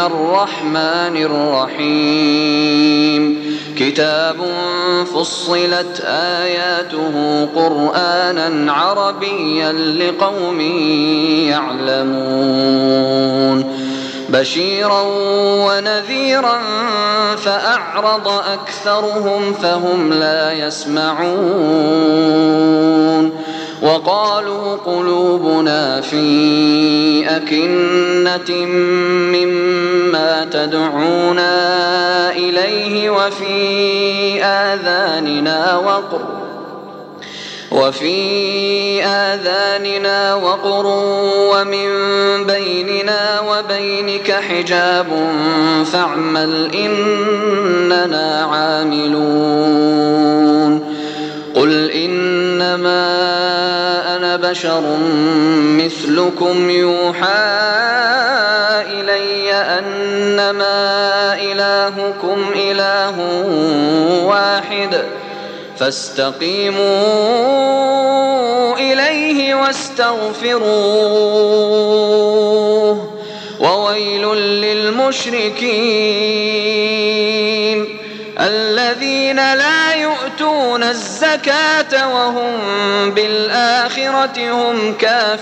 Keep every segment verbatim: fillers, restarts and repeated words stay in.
الرحمن الرحيم كتاب فصلت آياته قرآنا عربيا لقوم يعلمون بشيرا ونذيرا فأعرض أكثرهم فهم لا يسمعون وقالوا قلوبنا في أكنة مما تدعونا إليه وفي آذاننا وقر وفي آذاننا وقر ومن بيننا وبينك حجاب فاعمل إننا عاملون قل إنما أنا بشر مثلكم يوحى إلي أنما إلهكم إله واحد فاستقيموا إليه واستغفروه وويل للمشركين الذين لا يؤتون الزكاة وهم بالآخرة هم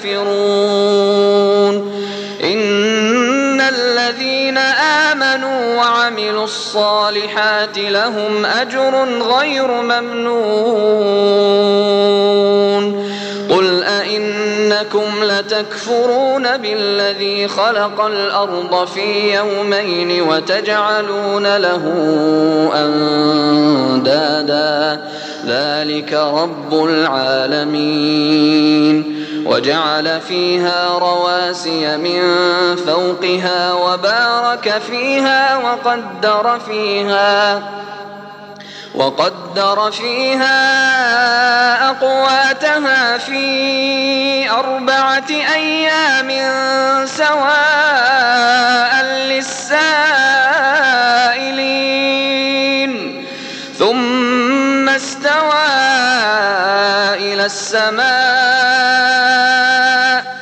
كافرون إن الذين آمنوا وعملوا الصالحات لهم أجر غير ممنون قل أئنكم لتكفرون بالذي خلق الأرض في يومين وتجعلون له أندادا ذلك رب العالمين وجعل فيها رواسي من فوقها وبارك فيها وقدر فيها وقدر فيها أقواتها في أربعة أيام سواء للسائلين ثم استوى إلى السماء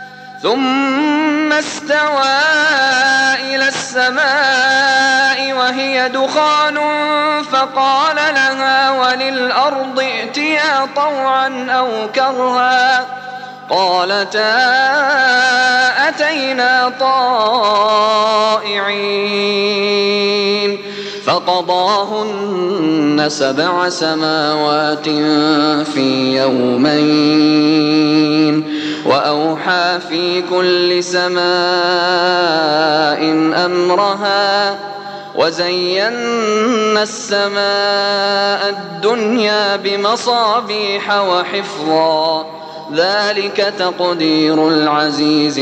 ثم استوى إلى السماء وهي دخان فقال لها وللأرض ائتيا طوعا أو كرها قالتا أتينا طائعين فقضاهن سبع سماوات في يومين وأوحى في كل سماء أمرها وزينا السماء الدنيا بمصابيح وحفظا ذلك تقدير العزيز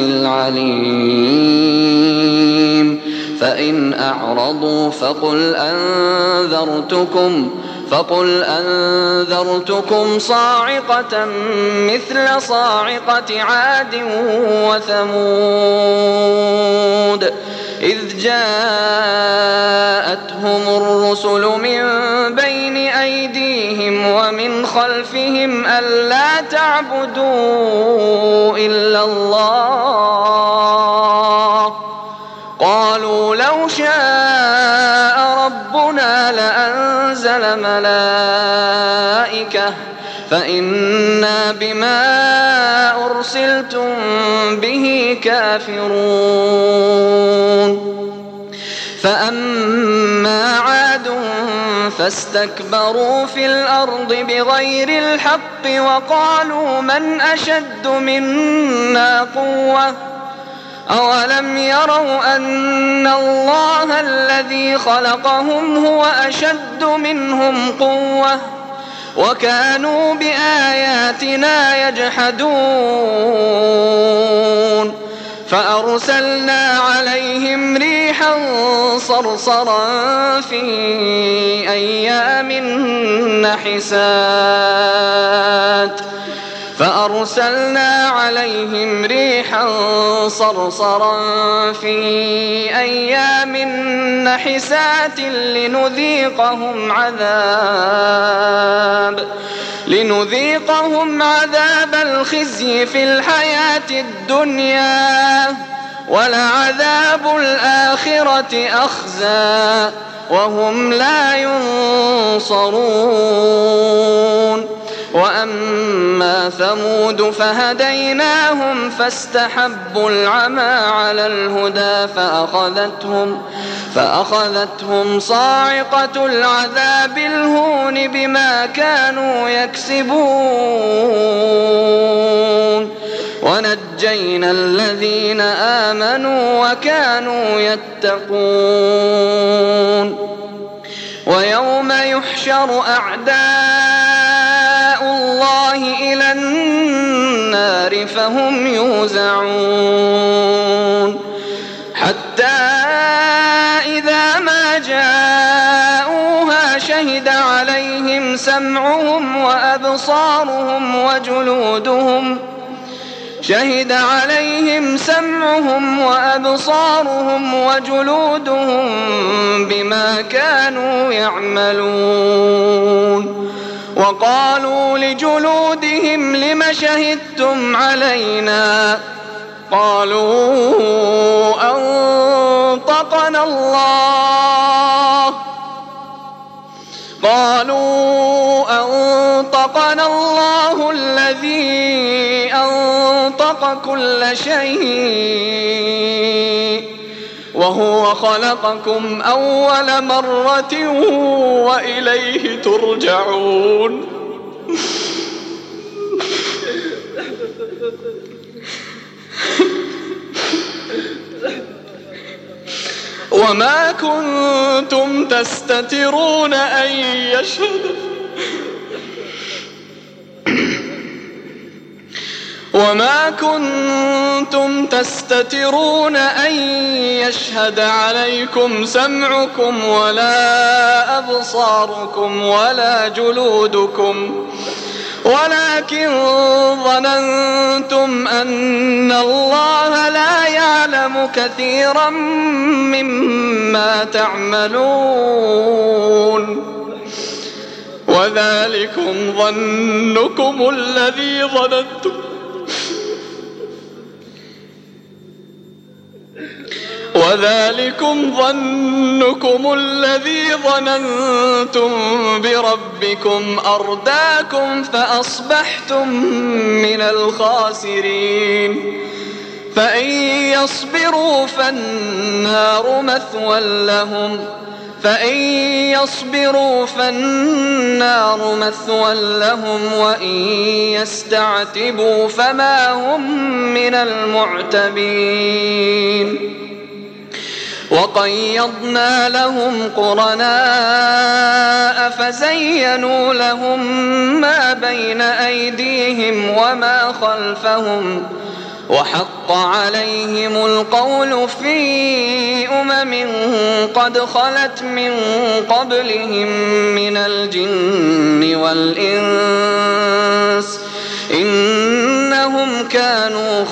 العليم فإن أعرضوا فقل أنذرتكم فقل أنذرتكم صاعقة مثل صاعقة عاد وثمود إذ جاءتهم الرسل من بين أيديهم ومن خلفهم ألا تعبدوا إلا الله قالوا لو شاء ربنا لأنزل ملائكة فإنا بما أرسلتم به كافرون فأما عاد فاستكبروا في الأرض بغير الحق وقالوا من أشد منا قوة أولم يروا أن الله الذي خلقهم هو أشد منهم قوة وكانوا بآياتنا يجحدون فأرسلنا عليهم ريحا صرصرا في أيام نحسات فأرسلنا عليهم ريحا صرصرا في أيام نحسات لنذيقهم عذاب لنذيقهم عذاب الخزي في الحياة الدنيا ولعذاب الآخرة أخزى وهم لا ينصرون وأما ثمود فهديناهم فاستحبوا العمى على الهدى فأخذتهم, فأخذتهم صاعقة العذاب الهون بما كانوا يكسبون ونجينا الذين آمنوا وكانوا يتقون ويوم يحشر أعداء الله إلى النار فهم يوزعون حتى إذا ما جاءوها شهد عليهم سمعهم وأبصارهم وجلودهم شهد عليهم سمعهم وأبصارهم وجلودهم بما كانوا يعملون وقالوا لجلودهم لم شهدتم علينا قالوا أنطقنا الله قالوا أنطقنا الله الذي أنطق كل شيء وهو خلقكم أول مرة وإليه ترجعون وما كنتم تستترون أن يشهد وما كنتم تستترون أن يشهد عليكم سمعكم ولا أبصاركم ولا جلودكم ولكن ظننتم أن الله لا يعلم كثيرا مما تعملون وذلكم ظنكم الذي ظننتم وذلكم ظنكم الذي ظننتم بربكم أرداكم فأصبحتم من الخاسرين فإن يصبروا فالنار مثوى لهم فإن يصبروا فالنار مثوى لهم وإن يستعتبوا فما هم من المعتبين وقيضنا لهم قرناء فزينوا لهم ما بين أيديهم وما خلفهم وحق عليهم القول في أمم قد خلت من قبلهم من الجن والإنس إنهم كانوا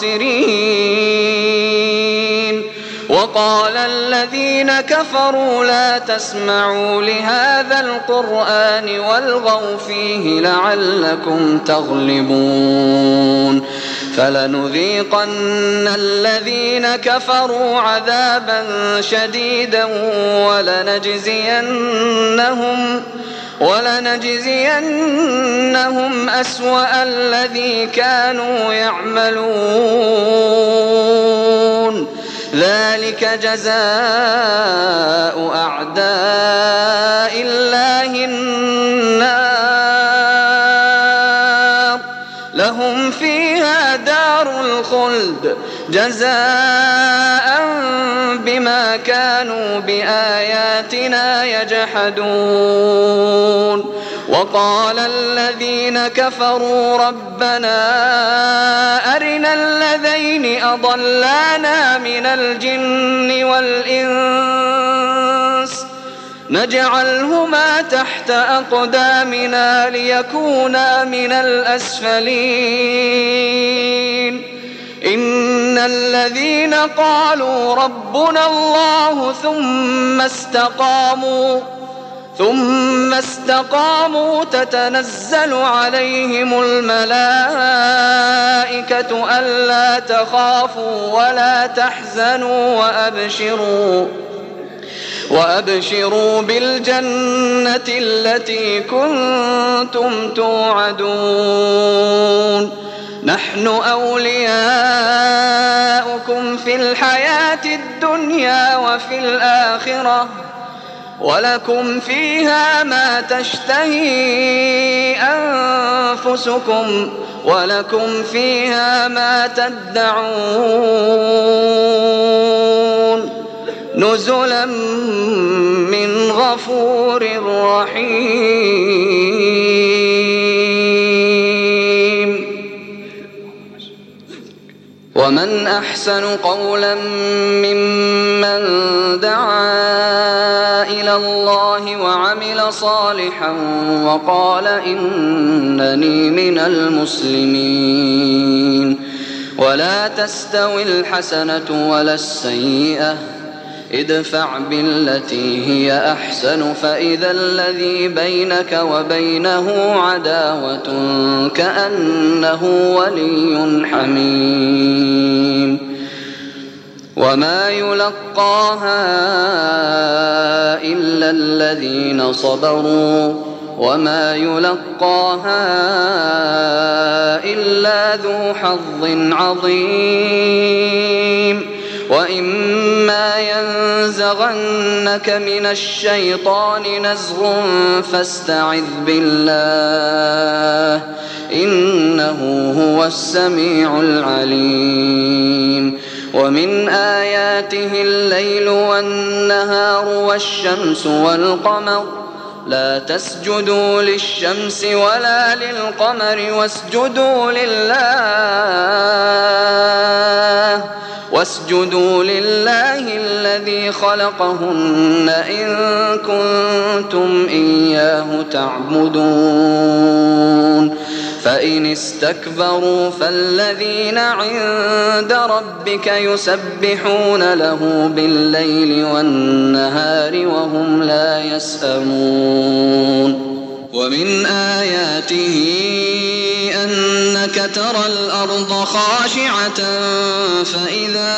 خاسرين وقال الذين كفروا لا تسمعوا لهذا القرآن والغوا فيه لعلكم تغلبون فلنذيقن الذين كفروا عذابا شديدا ولنجزينهم ولنجزينهم أسوأ الذي كانوا يعملون ذلك جزاء أعداء الله النار لهم فيها دار الخلد جزاء بما كانوا بآياتنا يجحدون وقال الذين كفروا ربنا أرنا الذين أضلانا من الجن والإنس نجعلهما تحت أقدامنا ليكونا من الأسفلين إن الذين قالوا ربنا الله ثم استقاموا ثم استقاموا تتنزل عليهم الملائكة ألا تخافوا ولا تحزنوا وأبشروا وأبشروا بالجنة التي كنتم توعدون نحن أولياؤكم في الحياة الدنيا وفي الآخرة ولكم فيها ما تشتهي أنفسكم ولكم فيها ما تدعون نزلا من غفور رحيم. ومن أحسن قولا ممن دعا إلى الله وعمل صالحا وقال إنني من المسلمين. ولا تستوي الحسنة ولا السيئة ادفع بالتي هي أحسن فإذا الذي بينك وبينه عداوة كأنه ولي حميم. وما يلقاها إلا الذين صبروا وما يلقاها إلا ذو حظ عظيم. وإما ينزغنك من الشيطان نزغ فاستعذ بالله إنه هو السميع العليم. ومن آياته الليل والنهار والشمس والقمر لا تسجدوا للشمس ولا للقمر واسجدوا لله واسجدوا لله الذي خلقهن إن كنتم إياه تعبدون. فإن استكبروا فالذين عند ربك يسبحون له بالليل والنهار وهم لا يسأمون. ومن آياته أنك ترى الأرض خاشعة فإذا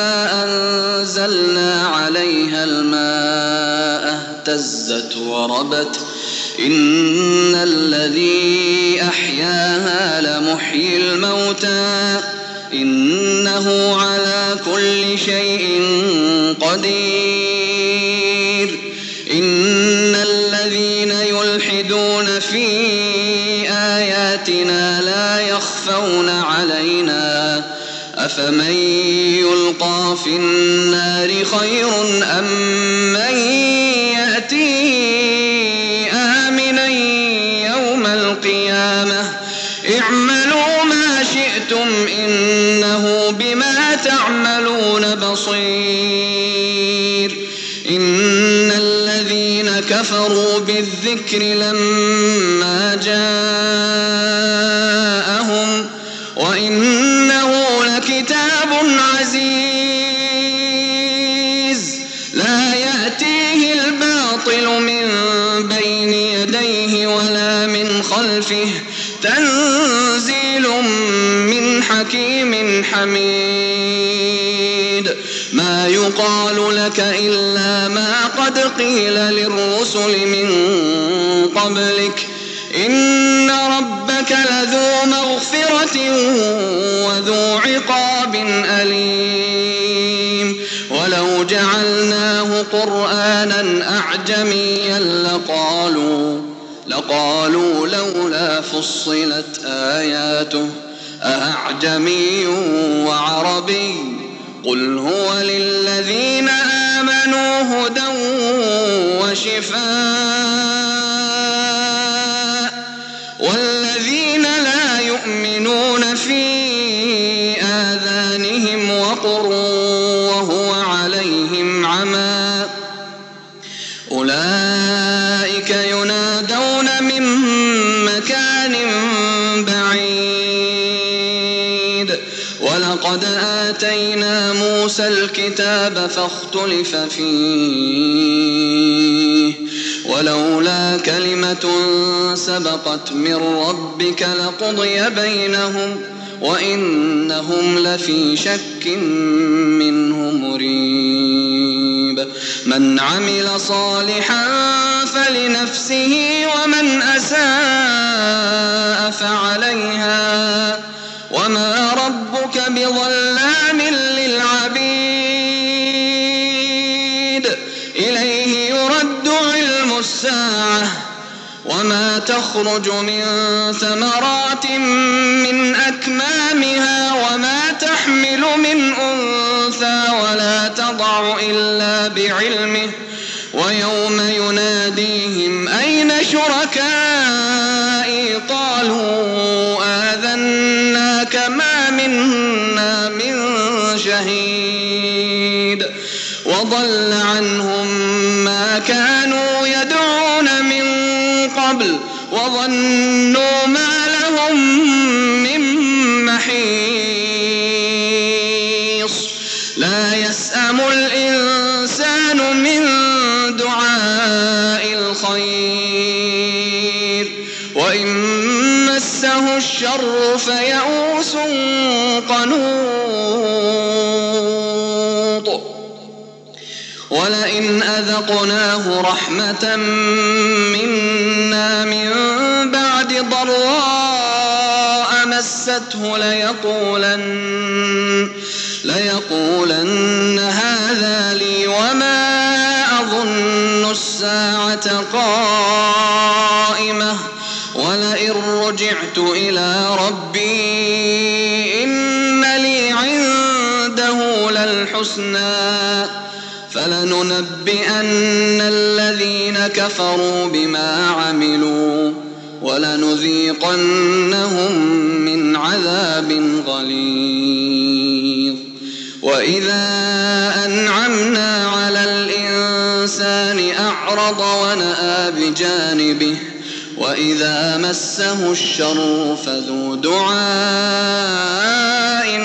أنزلنا عليها الماء اهتزت وربت إن الذي أحياها لمحيي الموتى إنه على كل شيء قدير. إن الذين يلحدون في آياتنا لا يخفون علينا أفمن يلقى في النار خير أم من يأتي آمنا يوم القيامة اعملوا ما شئتم إنه بما تعملون بصير. إن الذين كفروا بالذكر لما جاءهم وإنه لكتاب عزيز لا يأتيه الباطل من بين يديه ولا من خلفه تنزيل من حكيم حميد. ما يقال لك إلا ما قد قيل للرسل من قبلك إن ربك لذو مغفرة وذو عقاب أليم. ولو جعلناه قرآنا أعجميا لقالوا لقالوا لولا فصلت آياته أأعجمي وعربي قل هو للذين آمنوا هدى وشفاء والذين لا يؤمنون في آذانهم وقر وهو عليهم عمى أولئك ينادون من مكان بعيد. ولقد آتينا موسى الكتاب فاختلف فيه ولولا كلمة سبقت من ربك لقضي بينهم وإنهم لفي شك منه مريب. من عمل صالحا فلنفسه ومن أساء فعليها وما ربك بظلام للعبيد. إليه يرد علم الساعة وما تخرج من ثمرات من أكمامها وما تحمل من أنثى ولا تضع إلا بعلمه ويوم يناديهم أين شركائي قالوا آذناك ما منا من شهيد وضل عنهم ما كانوا يدعون من قبل وظنوا ما لهم من محيص. لا يسأم الإنسان من دعاء الخير وإن مسه الشر فيئوس قنوط. ولئن أذقناه رحمة منا من بعد ضراء مسته ليقولن, ليقولن هذا لي وما أظن الساعة قائمة ولئن رجعت إلى ربي إن لي عنده للحسنى فلننبئن الذين كفروا بما عملوا ولنذيقنهم من عذاب غليظ. وإذا أنعمنا على الإنسان أعرض ونأى بجانبه وإذا مسه الشر فذو دعاء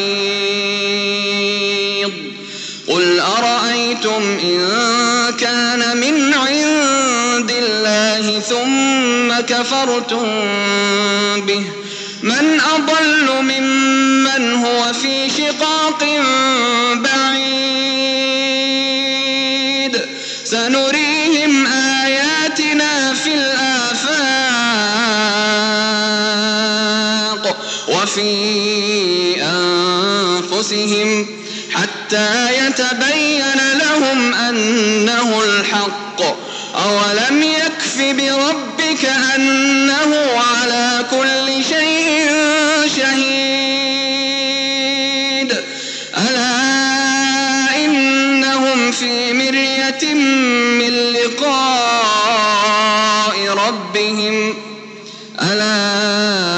عريض. قل أرأيتم إن كان من عند الله ثم كفرتم به من أضل ممن هو في شقاق بعيد. سنريهم آياتنا في الآفاق وفي أنفسهم حتى يتبين لهم أنه الحق. أولم يكف بربك أنه على كل شيء شهيد. ألا إنهم في مرية من لقاء ربهم ألا